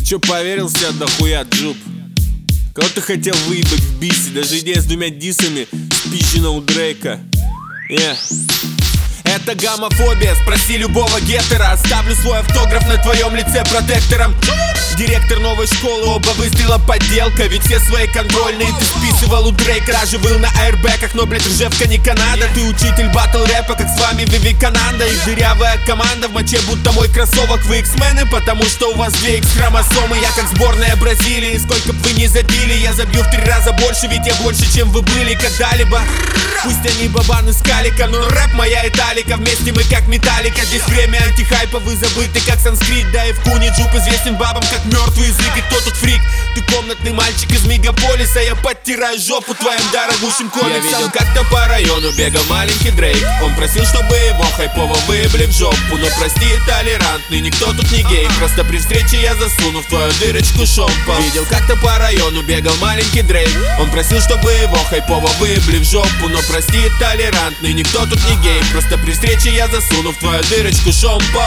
Чё поверился дохуя, Джуб? Кого ты хотел выебать в бисе? Даже идея с 2 дисами спизжена у Дрейка. Это гомофобия, спроси любого гетера. Оставлю свой автограф на твоем лице протектором. Директор новой школы, оба выстрела подделка. Ведь все свои контрольные ты списывал у Дрейка. Даже был на аэрбэках, но, блять, Ржевка не Канада. Ты учитель батл рэпа, как с вами Вивекананда. И дырявая команда в моче, будто мой кроссовок. Вы X-мены, потому что у вас 2 X-хромосомы. Я как сборная Бразилии, сколько б вы не забили, я забью в 3 раза больше, ведь я больше, чем вы были когда-либо. Пусть они бабаны с калика, но рэп моя Италика. Вместе мы как Металлика. Здесь время антихайпа, вы забыты как санскрит. Да и в Куни Джуб известен бабам как мертвый язык. И кто тут фрик? Ты комнатный мальчик из мегаполиса. Я подтираю жопу твоим дорогущим комиксом. Я видел, как-то по району бегал маленький Дрейк. Он просил, чтобы его хайпово выебли в жопу. Но прости, толерантный, никто тут не гей. Просто при встрече я засуну в твою дырочку шомпол. Видел, как-то по району бегал маленький Дрейк. Он просил, чтобы его хайпово выебли в жопу. Но прости, толерантный, никто тут не гей. Просто при встрече я засуну в твою дырочку шомпол.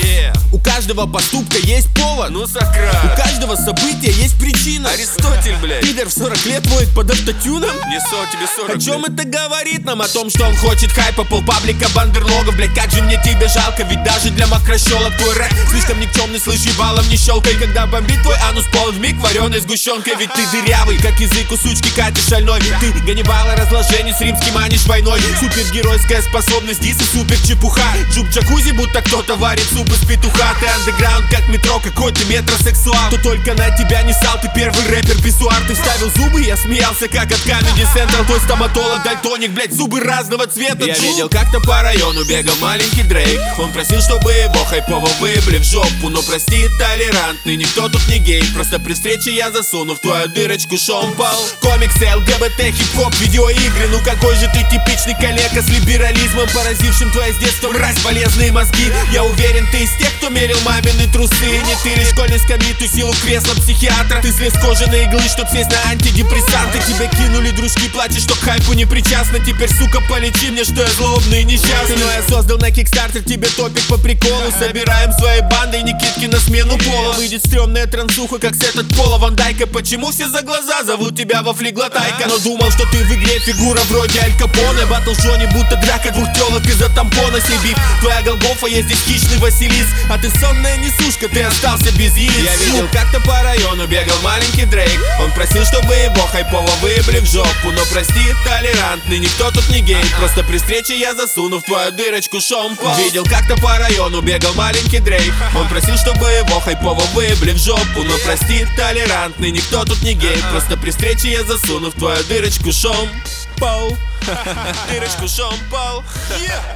У каждого поступка есть повод. Ну, Сократ. У каждого события есть причина. Аристотель, блядь. Пидор в 40 лет воет под автотюном. Не 100, тебе 40. О чем это говорит нам? О том, что он хочет хайпа, полпаблика бандерлогов. Блядь, как же мне тебя жалко, ведь даже для макрощелок твой рэп слишком никчемный, слышь, ебалом не щелкай. Когда бомбит твой анус полон вмиг вареной сгущенкой. Ведь ты дырявый, как язык у сучки Кати шальной. Ты Ганнибала разложение с римским манишь войной. Супергеройская способность, дисы супер чепуха. Джуб джакузи, будто кто-то варит суп из петуха. Ты андеграунд как метро, какой-то метросексуал. То только на тебя не сал, ты первый рэпер писсуар. Ты вставил зубы, я смеялся как от Comedy Central. Твой стоматолог дальтоник, блять, зубы разного цвета. Я видел, как-то по району бегал маленький Дрейк. Он просил, чтобы его хайпово выебли в жопу. Но прости, толерантный, никто тут не гей. Просто при встрече я засуну в твою дырочку шомпол. Комиксы, ЛГБТ, хип-хоп, видеоигры. Ну какой же ты типичный коллега с либерализмом, поразившим твое с детства мразь, болезные мозги. Я уверен, ты из тех, кто мерил мамины трусы. Не ты лишь школьной скамьи тусил у кресла психиатра. Ты слез кожаной иглы, чтоб сесть на антидепрессанты. Тебя кинули дружки, плачешь, что к хайпу не причастна. Теперь, сука, полечи мне, что я злобный и несчастный. Но я создал на Kickstarter тебе топик по приколу. Собираем своей бандой Никитки на смену пола. Выйдет стрёмная трансуха, как сет от Пола Ван Дайка. Почему все за глаза зовут тебя во флиглотайка? Но думал, что ты в игре фигура вроде Аль Капоне. Батл Джонни, будто драка 2 тёлок из-за тампона. Сибив, твоя Голгофа, я здесь хищный Василис. А ты сонная несушка, ты остался без яиц. Я видел, как-то по району бегал маленький Дрейк. Он просил, чтобы его хайпово выебли в жопу. Но прости, толерантный, никто тут не гей. Просто при встрече я засуну в твою дырочку шомпол. Видел, как-то по району бегал маленький Дрейк. Он просил, чтобы его хайпово выебли в жопу. Но прости, толерантный, никто тут не гей. Просто при встрече я засуну в твою дырочку шомпол. Дырочку шомпол.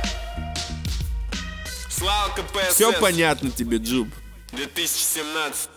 Слава КПСС. Все понятно тебе, Джуб. 2017.